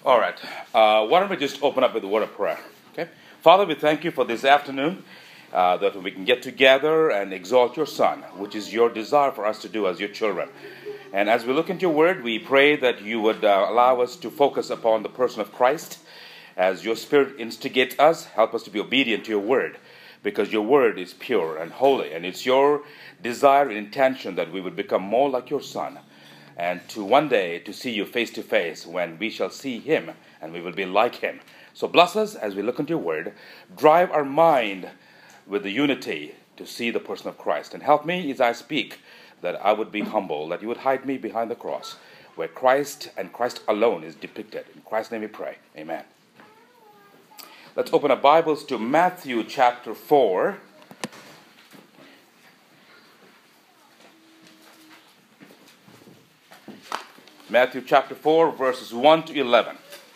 All right. Why don't we just open up with a word of prayer? Okay. Father, we thank you for this afternoon, that we can get together and exalt your Son, which is your desire for us to do as your children. And as we look into your word, we pray that you would allow us to focus upon the person of Christ. As your Spirit instigates us, help us to be obedient to your word, because your word is pure and holy, and it's your desire and intention that we would become more like your Son, and to one day to see you face to face, when we shall see him and we will be like him. So bless us as we look into your word. Drive our mind with the unity to see the person of Christ, and help me as I speak, that I would be humble, that you would hide me behind the cross, where Christ and Christ alone is depicted. In Christ's name we pray. Amen. Let's open our Bibles to Matthew chapter 4. Matthew chapter 4, verses 1 to 11.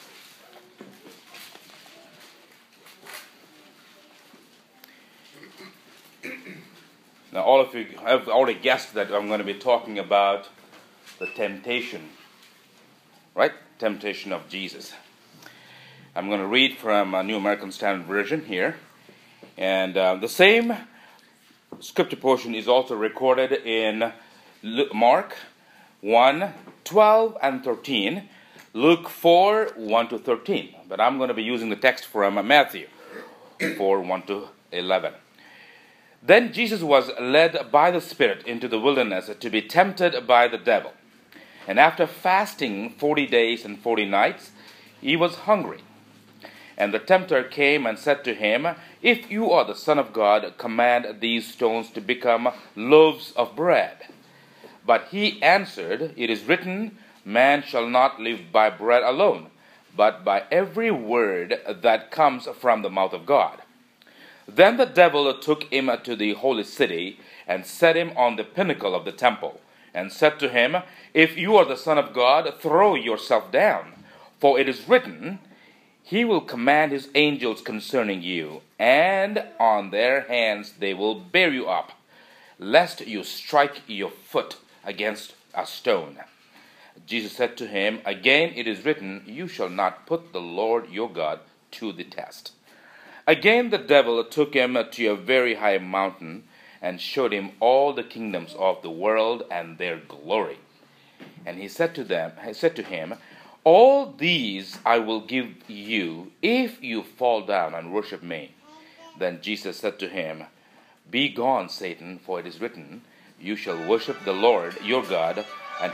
Now, all of you have already guessed that I'm going to be talking about the temptation, right? Temptation of Jesus. I'm going to read from a New American Standard Version here. And the same scripture portion is also recorded in Mark 1, 12 and 13, Luke 4, 1 to 13. But I'm going to be using the text from Matthew 4, 1 to 11. Then Jesus was led by the Spirit into the wilderness to be tempted by the devil. And after fasting 40 days and 40 nights, he was hungry. And the tempter came and said to him, "If you are the Son of God, command these stones to become loaves of bread." But he answered, "It is written, man shall not live by bread alone, but by every word that comes from the mouth of God." Then the devil took him to the holy city and set him on the pinnacle of the temple, and said to him, "If you are the Son of God, throw yourself down, for it is written, He will command His angels concerning you, and on their hands they will bear you up, lest you strike your foot against a stone." Jesus said to him, "Again it is written, you shall not put the Lord your God to the test." Again the devil took him to a very high mountain, and showed him all the kingdoms of the world and their glory. And he said to him, "All these I will give you, if you fall down and worship me." Then Jesus said to him, "Be gone, Satan, for it is written, you shall worship the Lord your God, and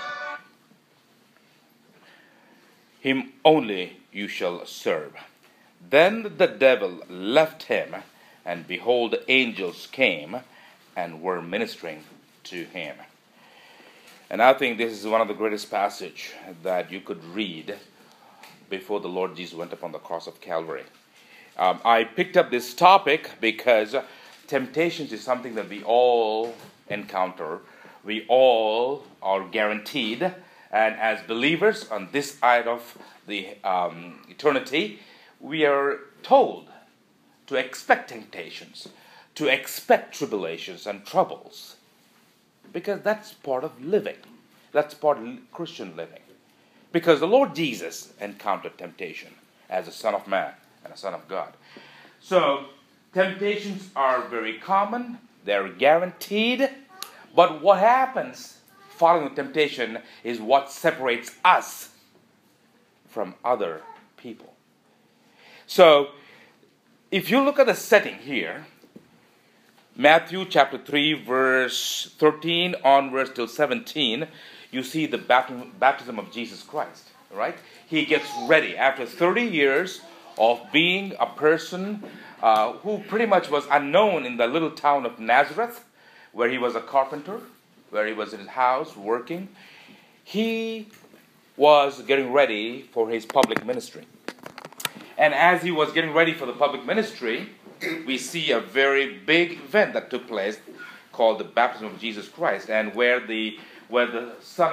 him only you shall serve." Then the devil left him, and behold, angels came and were ministering to him. And I think this is one of the greatest passages that you could read before the Lord Jesus went upon the cross of Calvary. I picked up this topic because temptations is something that we all encounter. We all are guaranteed. And as believers on this side of the eternity, we are told to expect temptations, to expect tribulations and troubles. Because that's part of living. That's part of Christian living. Because the Lord Jesus encountered temptation as a Son of Man and a Son of God. So, temptations are very common. They're guaranteed. But what happens following the temptation is what separates us from other people. So, if you look at the setting here, Matthew chapter 3, verse 13 onwards till 17, you see the baptism of Jesus Christ, right? He gets ready after 30 years of being a person who pretty much was unknown in the little town of Nazareth, where he was a carpenter, where he was in his house working. He was getting ready for his public ministry. And as he was getting ready for the public ministry, we see a very big event that took place called the baptism of Jesus Christ, and where the Son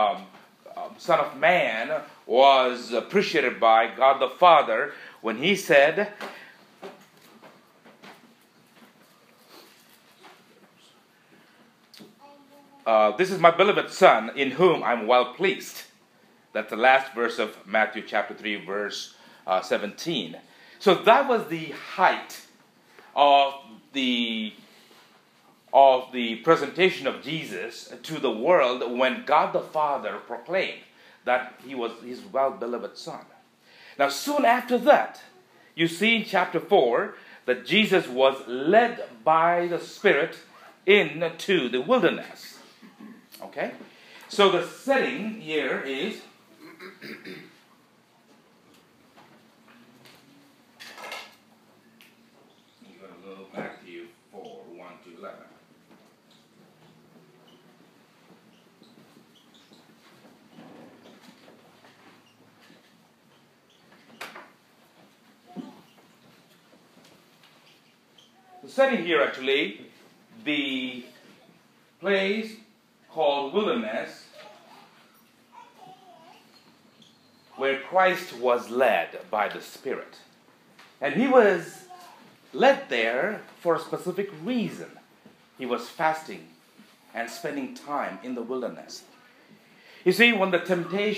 of Man was appreciated by God the Father when he said, "This is my beloved Son, in whom I'm well pleased." That's the last verse of Matthew chapter 3, verse 17. So that was the height of the presentation of Jesus to the world when God the Father proclaimed that he was his well-beloved Son. Now, soon after that, you see in chapter 4 that Jesus was led by the Spirit into the wilderness. Okay? So the setting here is I'm going to go Matthew 4, 1 to 11. The setting here actually, the place called wilderness, where Christ was led by the Spirit. And he was led there for a specific reason. He was fasting and spending time in the wilderness. You see, when there was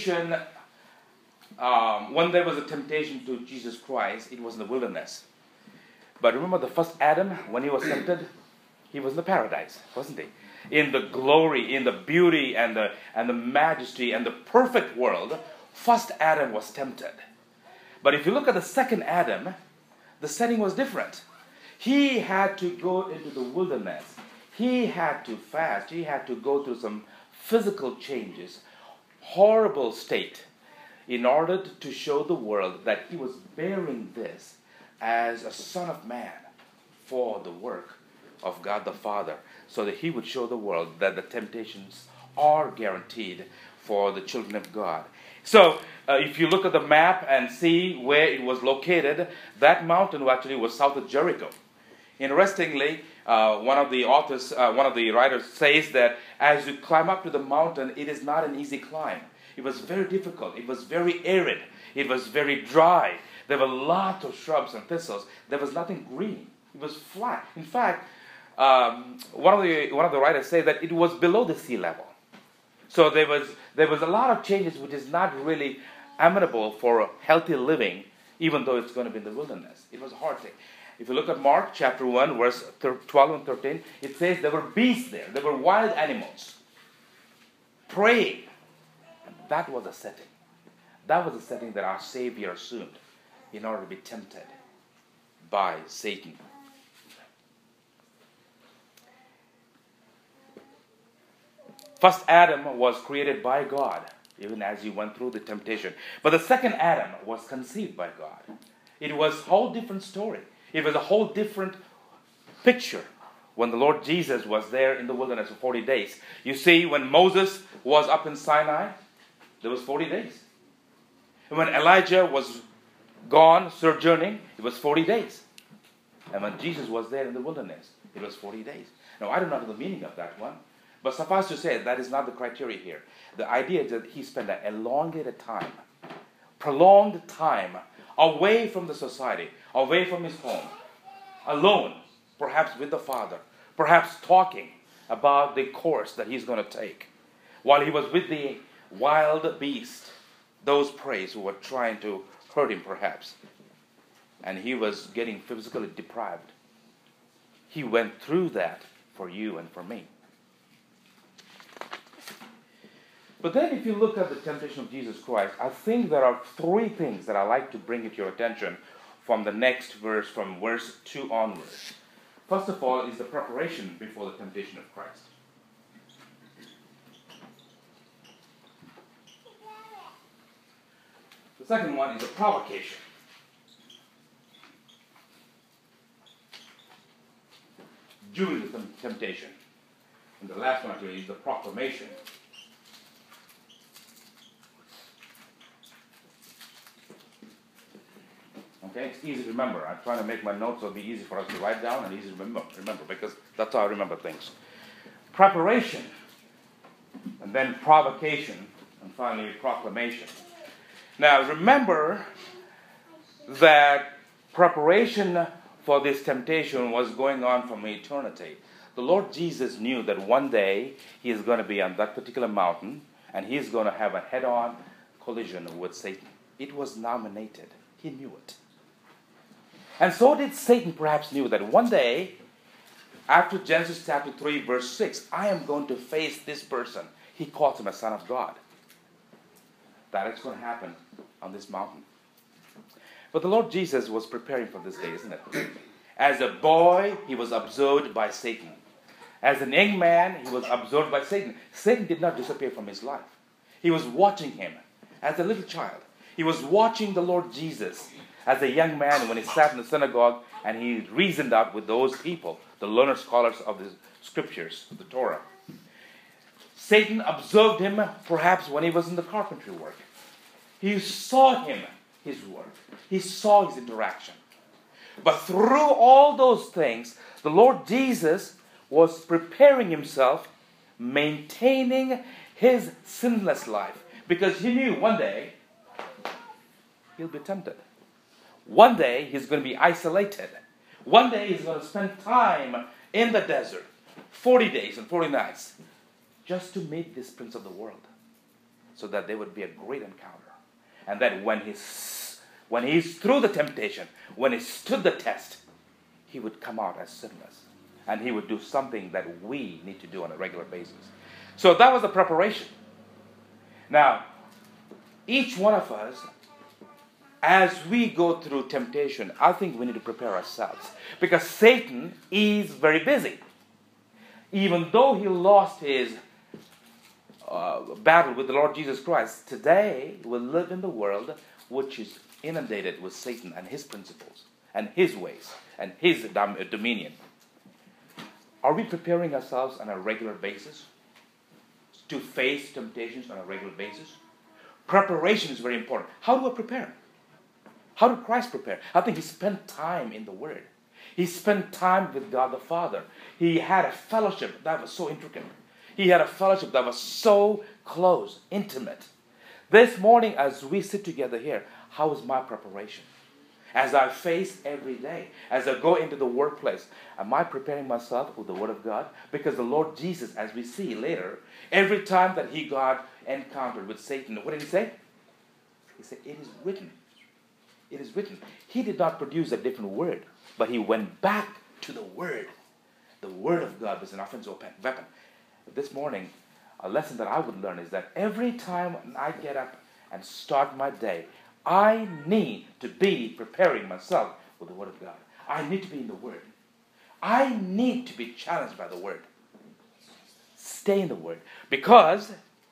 a temptation to Jesus Christ, it was in the wilderness. But remember the first Adam, when he was tempted, he was in the paradise, wasn't he? In the glory, in the beauty and the majesty and the perfect world, first Adam was tempted. But if you look at the second Adam, the setting was different. He had to go into the wilderness. He had to fast. He had to go through some physical changes, horrible state, in order to show the world that he was bearing this as a Son of Man for the work of God the Father, so that he would show the world that the temptations are guaranteed for the children of God. So, if you look at the map and see where it was located, that mountain actually was south of Jericho. Interestingly, one of the writers says that as you climb up to the mountain, it is not an easy climb. It was very difficult. It was very arid. It was very dry. There were lots of shrubs and thistles. There was nothing green. It was flat. In fact, one of the writers say that it was below the sea level. So there was a lot of changes which is not really amenable for healthy living, even though it's going to be in the wilderness. It was a hard thing. If you look at Mark chapter 1, verse 12 and 13, it says there were beasts there. There were wild animals praying. And that was a setting. That was the setting that our Savior assumed in order to be tempted by Satan. First Adam was created by God, even as he went through the temptation. But the second Adam was conceived by God. It was a whole different story. It was a whole different picture when the Lord Jesus was there in the wilderness for 40 days. You see, when Moses was up in Sinai, there was 40 days. And when Elijah was gone sojourning, it was 40 days. And when Jesus was there in the wilderness, it was 40 days. Now, I don't know the meaning of that one, but suffice to say, that is not the criteria here. The idea is that he spent an elongated time, prolonged time, away from the society, away from his home, alone, perhaps with the Father, perhaps talking about the course that he's going to take, while he was with the wild beast, those prey who were trying to hurt him perhaps, and he was getting physically deprived. He went through that for you and for me. But then if you look at the temptation of Jesus Christ, I think there are three things that I like to bring to your attention from the next verse, from verse 2 onwards. First of all is the preparation before the temptation of Christ. The second one is the provocation. During the temptation. And the last one actually is the proclamation. Okay, it's easy to remember. I'm trying to make my notes so it'll be easy for us to write down and easy to remember because that's how I remember things. Preparation, and then provocation, and finally proclamation. Now remember that preparation for this temptation was going on from eternity. The Lord Jesus knew that one day he is going to be on that particular mountain and he's going to have a head-on collision with Satan. It was nominated. He knew it. And so did Satan perhaps knew that one day, after Genesis chapter 3, verse 6, I am going to face this person. He calls him a son of God. That is going to happen on this mountain. But the Lord Jesus was preparing for this day, isn't it? As a boy, he was observed by Satan. As a young man, he was observed by Satan. Satan did not disappear from his life. He was watching him as a little child. He was watching the Lord Jesus as a young man when he sat in the synagogue and he reasoned out with those people, the learned scholars of the scriptures, the Torah. Satan observed him perhaps when he was in the carpentry work. He saw him, his work. He saw his interaction. But through all those things, the Lord Jesus was preparing himself, maintaining his sinless life. Because he knew one day he'll be tempted. One day he's going to be isolated. One day he's going to spend time in the desert, 40 days and 40 nights, just to meet this prince of the world, so that there would be a great encounter. And that when he's through the temptation, when he stood the test, he would come out as sinless. And he would do something that we need to do on a regular basis. So that was the preparation. Now, each one of us, as we go through temptation, I think we need to prepare ourselves. Because Satan is very busy. Even though he lost his battle with the Lord Jesus Christ, today we live in the world which is inundated with Satan and his principles and his ways and his dominion. Are we preparing ourselves on a regular basis to face temptations on a regular basis? Preparation is very important. How do I prepare? How did Christ prepare? I think he spent time in the Word. He spent time with God the Father. He had a fellowship that was so intricate. He had a fellowship that was so close, intimate. This morning, as we sit together here, how is my preparation? As I face every day, as I go into the workplace, am I preparing myself with the Word of God? Because the Lord Jesus, as we see later, every time that he got encountered with Satan, what did he say? He said, it is written. It is written. He did not produce a different word, but he went back to the Word. The Word of God was an offensive weapon. This morning, a lesson that I would learn is that every time I get up and start my day, I need to be preparing myself with the Word of God. I need to be in the Word. I need to be challenged by the Word. Stay in the Word. Because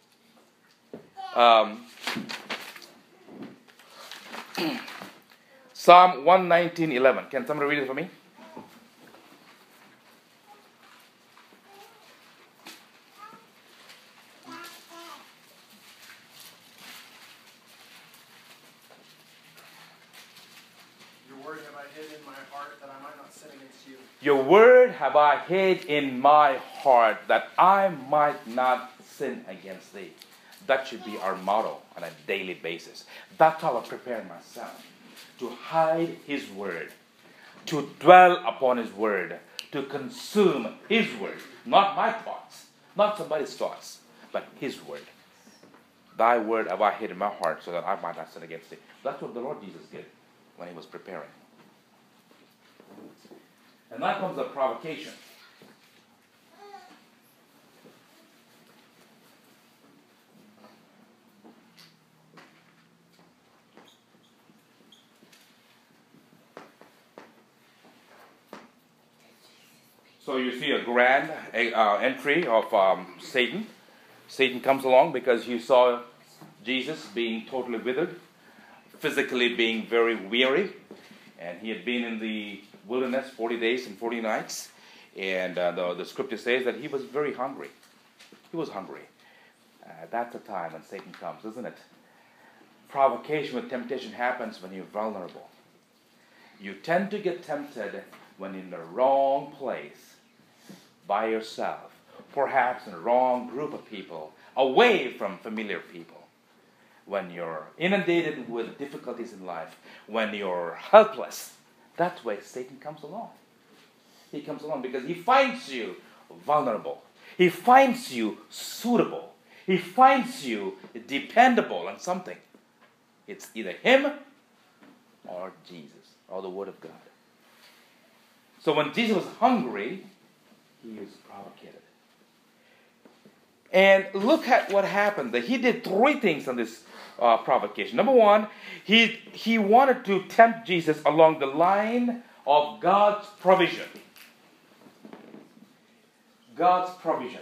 Psalm 119:11. Can somebody read it for me? Your word have I hid in my heart that I might not sin against thee. That should be our motto on a daily basis. That's how I prepare myself. To hide his word. To dwell upon his word. To consume his word. Not my thoughts. Not somebody's thoughts. But his word. Thy word have I hid in my heart so that I might not sin against thee. That's what the Lord Jesus did when he was preparing. And that comes a provocation. So you see a grand entry of Satan. Satan comes along because he saw Jesus being totally withered, physically being very weary, and he had been in the wilderness 40 days and 40 nights, and the scripture says that he was very hungry. He was hungry. That's the time when Satan comes, isn't it? Provocation with temptation happens when you're vulnerable. You tend to get tempted when in the wrong place, by yourself, perhaps in a wrong group of people, away from familiar people. When you're inundated with difficulties in life, when you're helpless, that's why Satan comes along. He comes along because he finds you vulnerable. He finds you suitable. He finds you dependable on something. It's either him or Jesus or the Word of God. So when Jesus was hungry, he was provocated. And look at what happened. He did three things on this provocation. Number one, he wanted to tempt Jesus along the line of God's provision. God's provision.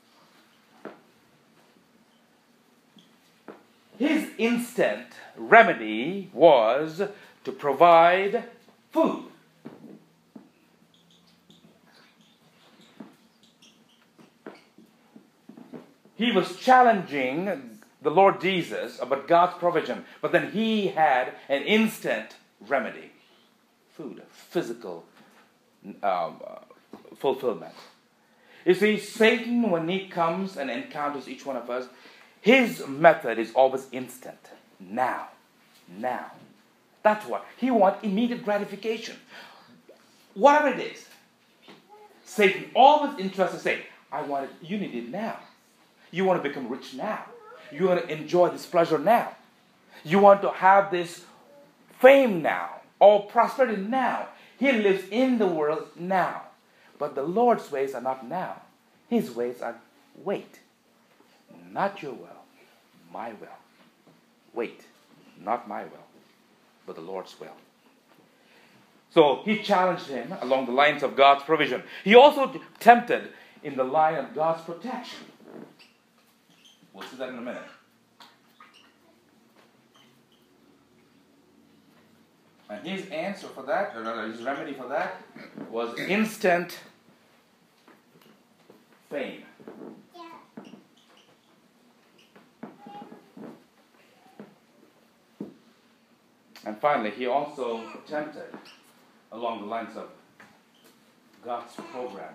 His instant remedy was to provide food. He was challenging the Lord Jesus about God's provision, but then he had an instant remedy. Food, physical fulfillment. You see, Satan, when he comes and encounters each one of us, his method is always instant. Now. That's what. He wants immediate gratification. Whatever it is. Satan always interested to say, I want it, you need it now. You want to become rich now. You want to enjoy this pleasure now. You want to have this fame now, or prosperity now. He lives in the world now. But the Lord's ways are not now. His ways are wait. Not your will, my will. Wait, not my will, but the Lord's will. So he challenged him along the lines of God's provision. He also tempted in the line of God's protection. We'll see that in a minute. And his answer for that, or rather his remedy for that, was instant fame. And finally, he also tempted along the lines of God's program.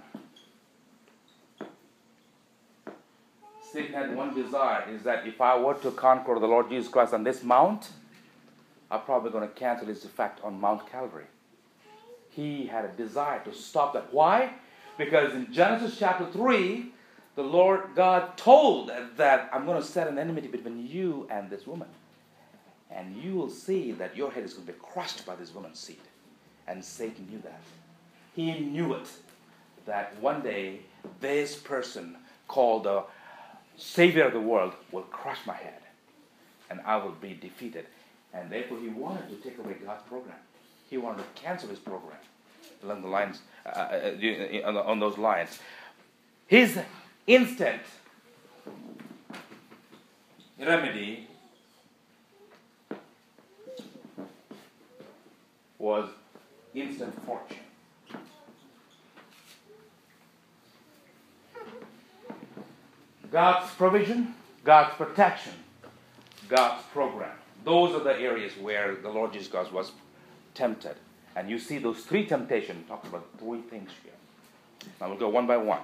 Satan had one desire, is that if I were to conquer the Lord Jesus Christ on this mount, I'm probably going to cancel his effect on Mount Calvary. He had a desire to stop that. Why? Because in Genesis chapter 3, the Lord God told that I'm going to set an enmity between you and this woman. And you will see that your head is going to be crushed by this woman's seed. And Satan knew that. He knew it. That one day, this person called the Savior of the world will crush my head. And I will be defeated. And therefore, he wanted to take away God's program. He wanted to cancel his program along the lines, on those lines. His instant remedy was instant fortune. God's provision, God's protection, God's program. Those are the areas where the Lord Jesus Christ was tempted. And you see those three temptations, talk about three things here. Now we'll go one by one.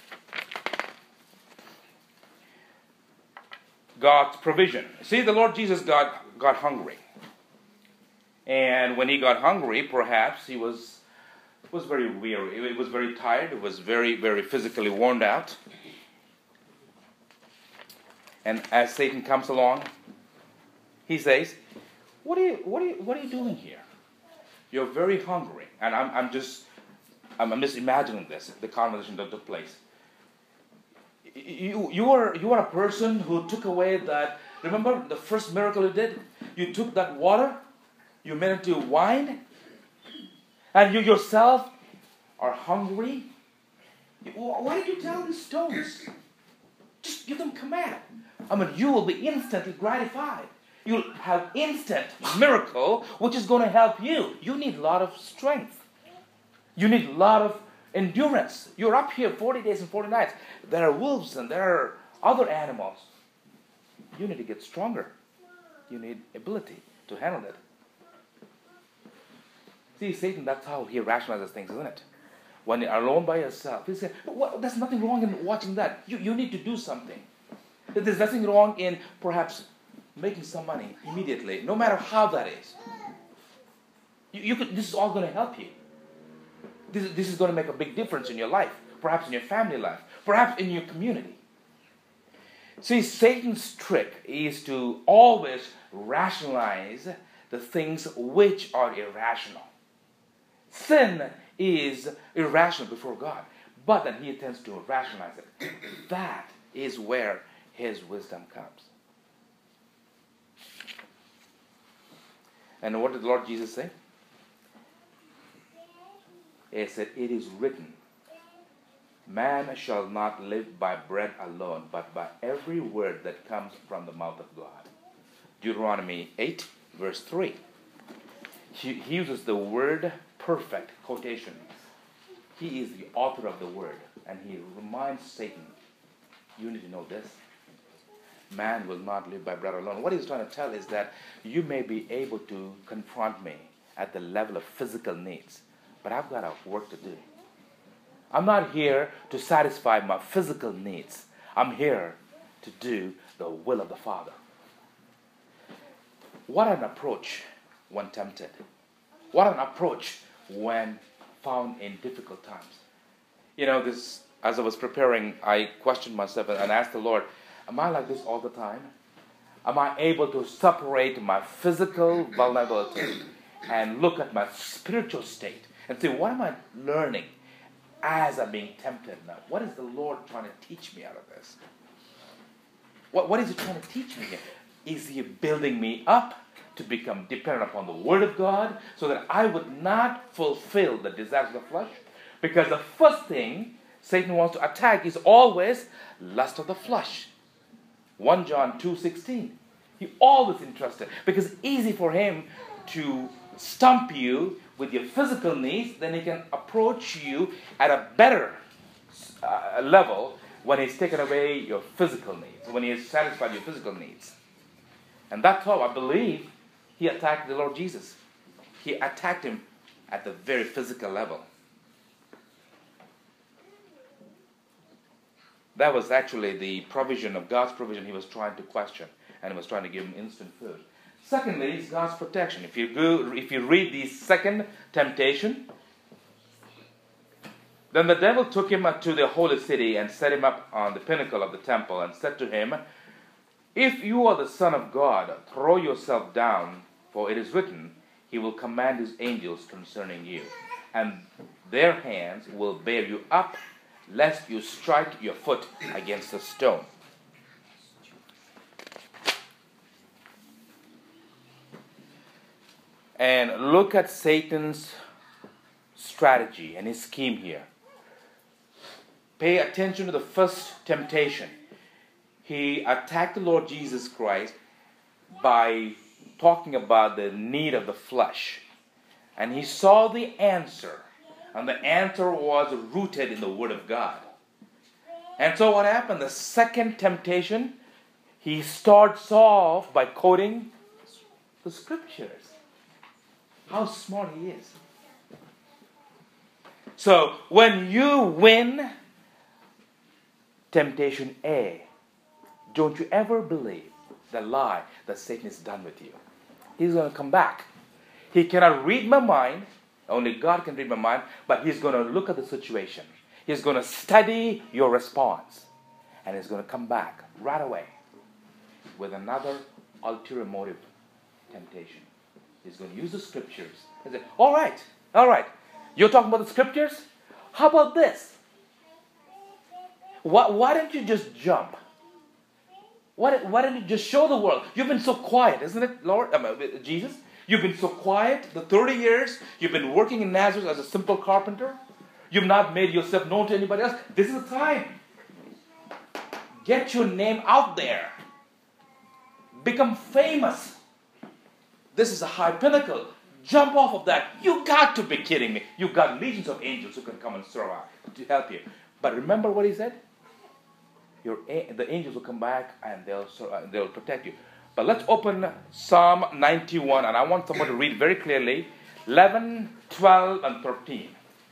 God's provision. See, the Lord Jesus got hungry. And when he got hungry, perhaps he was very weary. He was very tired. He was very, very physically worn out. And as Satan comes along, he says, what are you doing here? You're very hungry. And I'm just imagining this, the conversation that took place. You are a person who took away that. Remember the first miracle you did? You took that water, you made it into wine, and you yourself are hungry. Why did you tell these stones? Just give them command. You will be instantly gratified. You'll have instant miracle, which is going to help you. You need a lot of strength. You need a lot of endurance. You're up here 40 days and 40 nights. There are wolves and there are other animals. You need to get stronger. You need ability to handle it. See, Satan, that's how he rationalizes things, isn't it? When you're alone by yourself, he says, there's nothing wrong in watching that. You need to do something. There's nothing wrong in perhaps making some money immediately, no matter how that is. This is all going to help you. This is going to make a big difference in your life, perhaps in your family life, perhaps in your community. See, Satan's trick is to always rationalize the things which are irrational. Sin is irrational before God, but then he tends to rationalize it. That is where his wisdom comes. And what did the Lord Jesus say? He said, "It is written, man shall not live by bread alone, but by every word that comes from the mouth of God." Deuteronomy 8, verse 3. He uses the word perfect quotation. He is the author of the word, and he reminds Satan, you need to know this. Man will not live by bread alone. What he's trying to tell is that you may be able to confront me at the level of physical needs, but I've got a work to do. I'm not here to satisfy my physical needs. I'm here to do the will of the Father. What an approach when tempted. What an approach when found in difficult times. You know, this, as I was preparing, I questioned myself and asked the Lord, am I like this all the time? Am I able to separate my physical vulnerability and look at my spiritual state and say, what am I learning as I'm being tempted now? What is the Lord trying to teach me out of this? What is he trying to teach me here? Is he building me up to become dependent upon the Word of God so that I would not fulfill the desires of the flesh? Because the first thing Satan wants to attack is always lust of the flesh. 1 John 2:16. He always interested because it's easy for him to stump you with your physical needs, then he can approach you at a better level when he's taken away your physical needs, when he has satisfied your physical needs. And that's how I believe he attacked the Lord Jesus. He attacked him at the very physical level. That was actually the provision of God's provision he was trying to question, and he was trying to give him instant food. Secondly, is God's protection. If you read the second temptation, then the devil took him to the holy city and set him up on the pinnacle of the temple and said to him, "If you are the Son of God, throw yourself down, for it is written, he will command his angels concerning you, and their hands will bear you up, lest you strike your foot against a stone." And look at Satan's strategy and his scheme here. Pay attention to the first temptation. He attacked the Lord Jesus Christ by talking about the need of the flesh. And he saw the answer. And the answer was rooted in the Word of God. And so what happened? The second temptation, he starts off by quoting the Scriptures. How smart he is. So when you win temptation A, don't you ever believe the lie that Satan is done with you. He's going to come back. He cannot read my mind. Only God can read my mind. But he's going to look at the situation. He's going to study your response. And he's going to come back right away with another ulterior motive temptation. He's going to use the Scriptures and say, all right, you're talking about the Scriptures? How about this? Why don't you just jump? Why don't you just show the world? You've been so quiet, isn't it, Lord? Jesus? You've been so quiet the 30 years. You've been working in Nazareth as a simple carpenter. You've not made yourself known to anybody else. This is the time. Get your name out there. Become famous. This is a high pinnacle. Jump off of that. You got to be kidding me. You've got legions of angels who can come and serve out to help you. But remember what he said? The angels will come back and they'll protect you. But let's open Psalm 91, and I want someone to read very clearly 11, 12, and 13.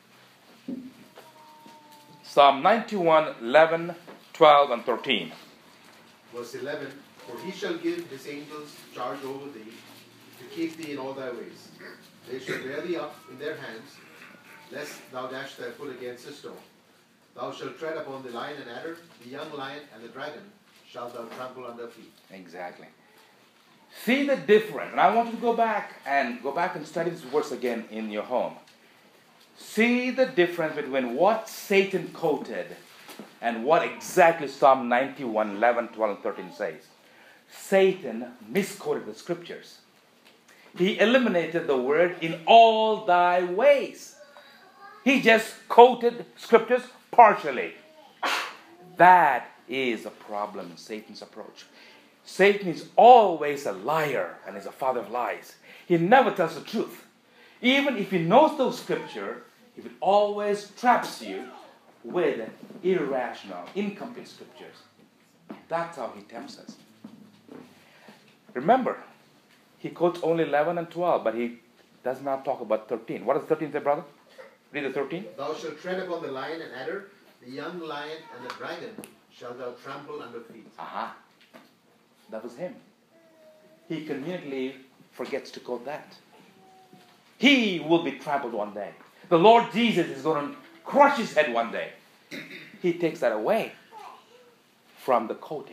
Psalm 91, 11, 12, and 13. Verse 11, "For he shall give his angels charge over thee, to keep thee in all thy ways. They shall bear thee up in their hands, lest thou dash thy foot against a stone. Thou shalt tread upon the lion and adder, the young lion and the dragon shalt thou trample under feet. Exactly. See the difference. And I want you to go back and study this verse again in your home. See the difference between what Satan quoted and what exactly Psalm 91, 11, 12, and 13 says. Satan misquoted the scriptures. He eliminated the word in all thy ways. He just quoted scriptures partially. That is a problem in Satan's approach. Satan is always a liar and is a father of lies. He never tells the truth. Even if he knows those scriptures, he will always traps you with irrational, incomplete scriptures. That's how he tempts us. Remember, he quotes only 11 and 12, but he does not talk about 13. What does 13 say, brother? Read the 13. Thou shalt tread upon the lion and adder, the young lion and the dragon shalt thou trample under feet. Aha. That was him. He conveniently forgets to quote that. He will be trampled one day. The Lord Jesus is going to crush his head one day. He takes that away from the quoting.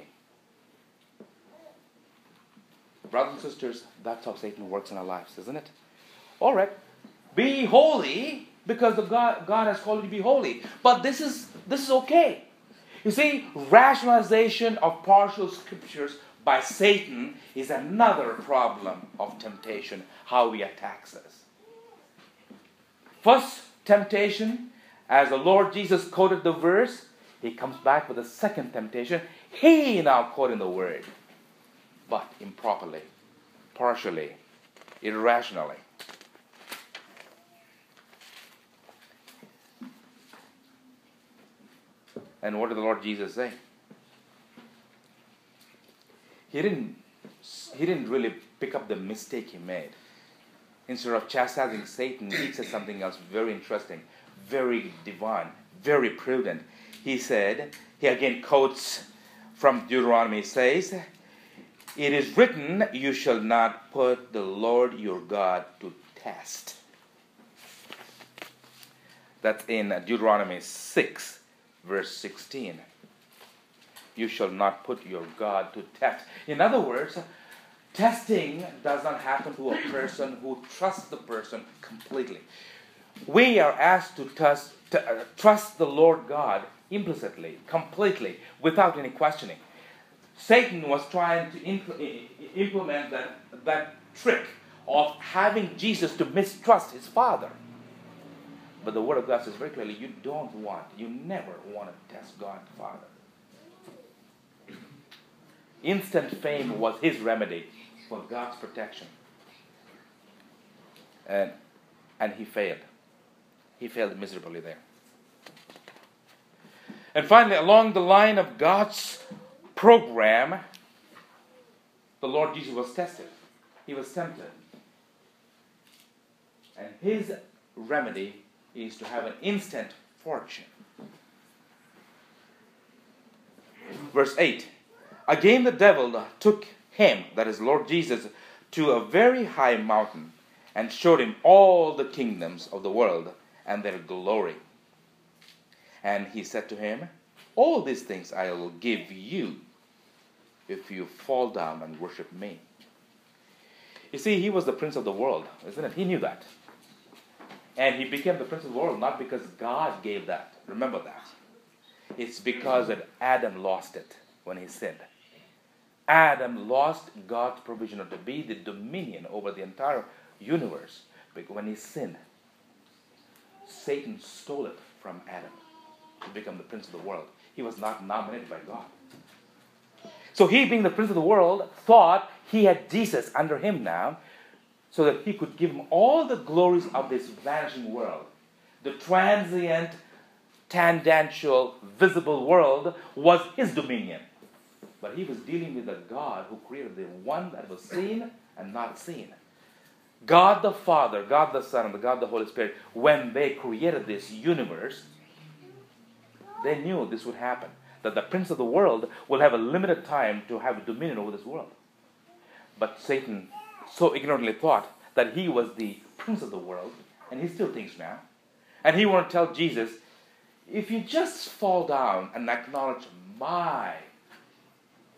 Brothers and sisters, that's how Satan works in our lives, isn't it? All right. Be holy because God has called you to be holy. But this is okay. You see, rationalization of partial scriptures by Satan is another problem of temptation, how he attacks us. First temptation, as the Lord Jesus quoted the verse, he comes back with a second temptation. He now quoting the word, but improperly, partially, irrationally. And what did the Lord Jesus say? He didn't really pick up the mistake he made. Instead of chastising Satan, he said something else very interesting, very divine, very prudent. He said, he again quotes from Deuteronomy, says, "It is written, you shall not put the Lord your God to test." That's in Deuteronomy 6, verse 16. You shall not put your God to test. In other words, testing does not happen to a person who trusts the person completely. We are asked to trust the Lord God implicitly, completely, without any questioning. Satan was trying to implement that trick of having Jesus to mistrust his Father. But the Word of God says very clearly, you never want to test God the Father. Instant fame was his remedy for God's protection. And he failed. He failed miserably there. And finally, along the line of God's program, the Lord Jesus was tested. He was tempted. And his remedy is to have an instant fortune. Verse 8. Again the devil took him, that is Lord Jesus, to a very high mountain and showed him all the kingdoms of the world and their glory. And he said to him, all these things I will give you if you fall down and worship me. You see, he was the prince of the world, isn't it? He knew that. And he became the prince of the world not because God gave that. Remember that. It's because that Adam lost it when he sinned. Adam lost God's provision to be the dominion over the entire universe. Because when he sinned, Satan stole it from Adam to become the prince of the world. He was not nominated by God. So he, being the prince of the world, thought he had Jesus under him now, so that he could give him all the glories of this vanishing world. The transient, tangential, visible world was his dominion. But he was dealing with a God who created the one that was seen and not seen. God the Father, God the Son, and God the Holy Spirit, when they created this universe, they knew this would happen. That the prince of the world will have a limited time to have dominion over this world. But Satan so ignorantly thought that he was the prince of the world, and he still thinks now. And he wanted to tell Jesus, if you just fall down and acknowledge my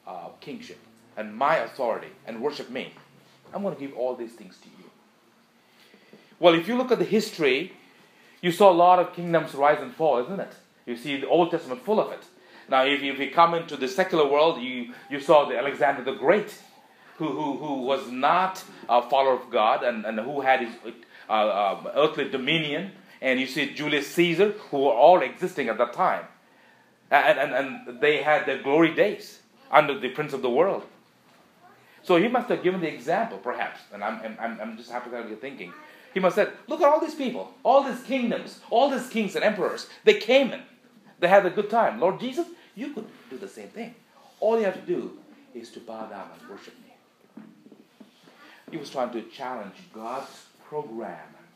kingship and my authority and worship me, I'm going to give all these things to you. Well, if you look at the history, you saw a lot of kingdoms rise and fall, isn't it? You see the Old Testament full of it. Now, if you come into the secular world, you saw the Alexander the Great, who was not a follower of God and who had his earthly dominion. And you see Julius Caesar, who were all existing at that time. And they had their glory days under the prince of the world. So he must have given the example, perhaps. And I'm just hypothetically thinking. He must have said, look at all these people, all these kingdoms, all these kings and emperors. They came in. They had a good time. Lord Jesus, you could do the same thing. All you have to do is to bow down and worship me. He was trying to challenge God's program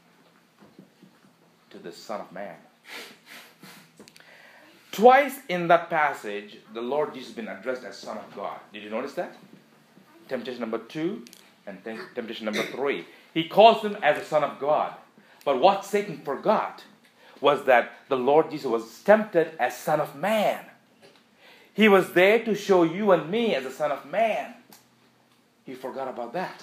to the Son of Man. Twice in that passage, the Lord Jesus has been addressed as Son of God. Did you notice that? Temptation number 2 and temptation number 3. He calls him as a Son of God. But what Satan forgot was that the Lord Jesus was tempted as Son of Man. He was there to show you and me as a Son of Man. He forgot about that.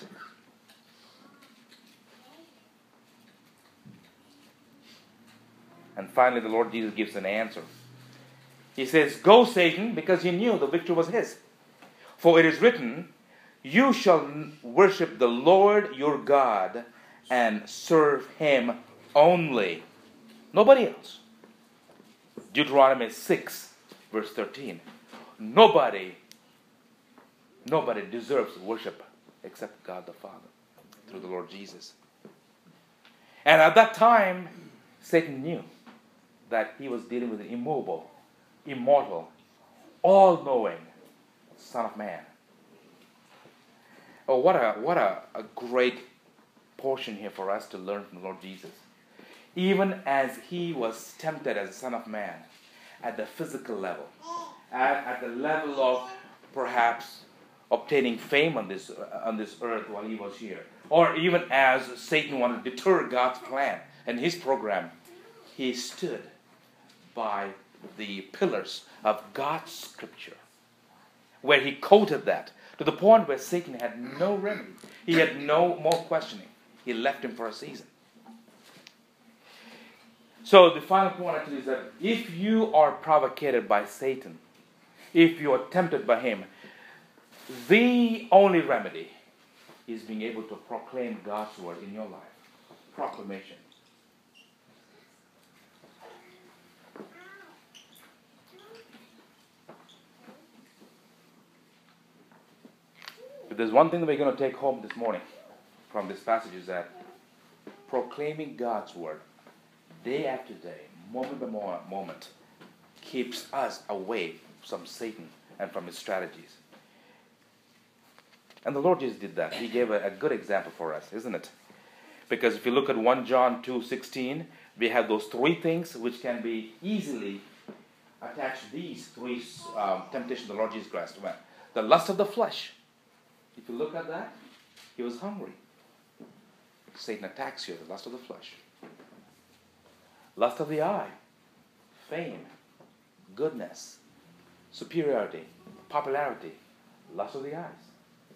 And finally, the Lord Jesus gives an answer. He says, go, Satan, because he knew the victory was his. For it is written, you shall worship the Lord your God and serve him only. Nobody else. Deuteronomy 6, verse 13. Nobody deserves worship except God the Father through the Lord Jesus. And at that time, Satan knew that he was dealing with an immortal, all-knowing Son of Man. Oh, what a great portion here for us to learn from the Lord Jesus. Even as he was tempted as a Son of Man, at the physical level, at the level of perhaps obtaining fame on this earth while he was here, or even as Satan wanted to deter God's plan and his program, he stood by the pillars of God's scripture, where he quoted that to the point where Satan had no remedy. He had no more questioning. He left him for a season. So the final point actually is that if you are provoked by Satan, if you are tempted by him, the only remedy is being able to proclaim God's word in your life. Proclamation. If there's one thing that we're going to take home this morning from this passage is that proclaiming God's word day after day, moment by moment, keeps us away from Satan and from his strategies. And the Lord Jesus did that. He gave a good example for us, isn't it? Because if you look at 1 John 2:16, we have those three things which can be easily attached to these three temptations the Lord Jesus Christ went. The lust of the flesh. If you look at that, he was hungry. Satan attacks you, the lust of the flesh. Lust of the eye, fame, goodness, superiority, popularity, lust of the eyes.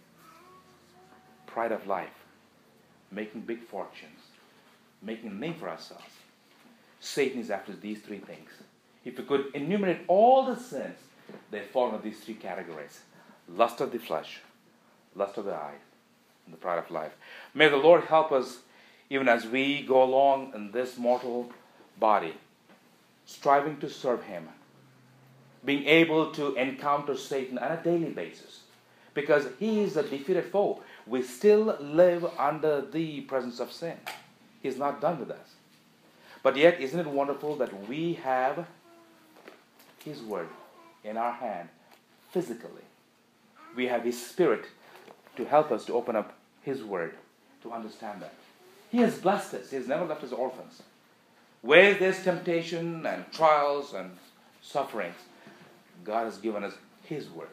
Pride of life, making big fortunes, making a name for ourselves. Satan is after these three things. If you could enumerate all the sins, they fall into these three categories. Lust of the flesh, lust of the eye, and the pride of life. May the Lord help us even as we go along in this mortal body, striving to serve him, being able to encounter Satan on a daily basis, because he is a defeated foe. We still live under the presence of sin. He's not done with us. But yet, isn't it wonderful that we have his word in our hand physically? We have his spirit to help us to open up his word, to understand that. He has blessed us. He has never left us orphans. Where there's temptation and trials and sufferings, God has given us his word.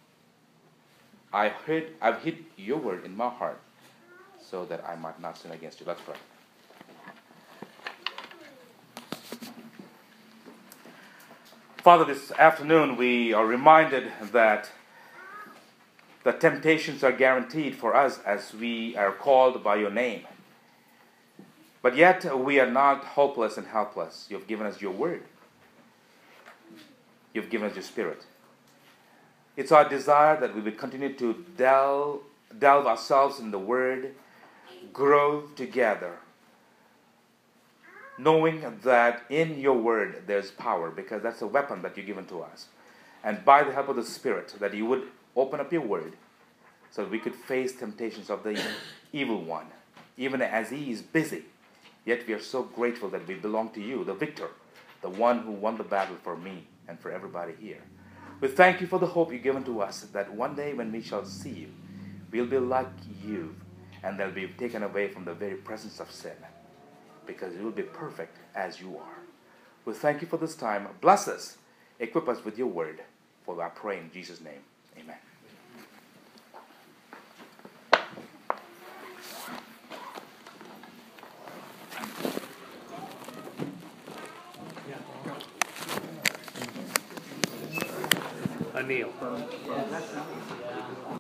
I've hid your word in my heart so that I might not sin against you. Let's pray. Father, this afternoon we are reminded that The temptations are guaranteed for us as we are called by your name. But yet we are not hopeless and helpless. You've given us your word. You've given us your spirit. It's our desire that we would continue to delve ourselves in the word, grow together, knowing that in your word there's power, because that's a weapon that you've given to us. And by the help of the Spirit, that you would open up your word so that we could face temptations of the evil one, even as he is busy. Yet we are so grateful that we belong to you, the victor, the one who won the battle for me and for everybody here. We thank you for the hope you've given to us, that one day when we shall see you, we'll be like you, and they'll be taken away from the very presence of sin, because you will be perfect as you are. We thank you for this time. Bless us. Equip us with your word. For I pray in Jesus' name. Amen. Anil.